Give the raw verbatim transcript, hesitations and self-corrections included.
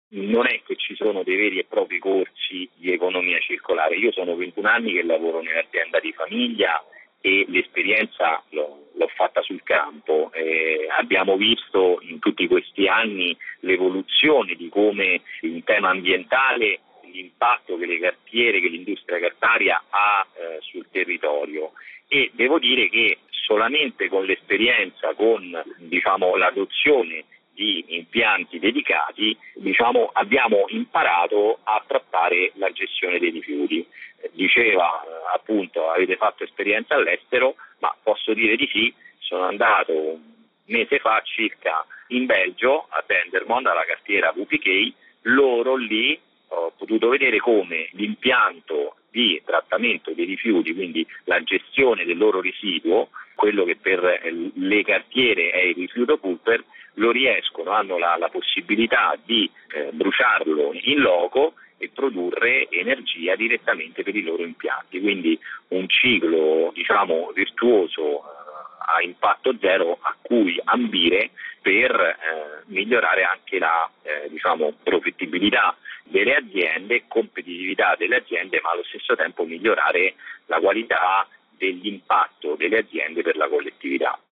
non è che ci sono dei veri e propri corsi di economia circolare. Io sono ventuno anni che lavoro nell'azienda di famiglia e l'esperienza l'ho, l'ho fatta sul campo. Eh, abbiamo visto in tutti questi anni l'evoluzione di come in tema ambientale l'impatto che le cartiere, che l'industria cartaria ha eh, sul territorio, e devo dire che solamente con l'esperienza, con diciamo, l'adozione di impianti dedicati, diciamo, abbiamo imparato a trattare la gestione dei rifiuti. Eh, diceva eh, appunto avete fatto esperienza all'estero, ma posso dire di sì, sono andato un mese fa circa in Belgio a Dendermonde alla cartiera V P K. Loro lì ho potuto vedere come l'impianto di trattamento dei rifiuti, quindi la gestione del loro residuo, quello che per le cartiere è il rifiuto pulper, lo riescono, hanno la, la possibilità di eh, bruciarlo in loco e produrre energia direttamente per i loro impianti, quindi un ciclo diciamo virtuoso eh, a impatto zero a cui ambire per eh, migliorare anche la eh, diciamo profittibilità delle aziende, competitività delle aziende, ma allo stesso tempo migliorare la qualità dell'impatto delle aziende per la collettività.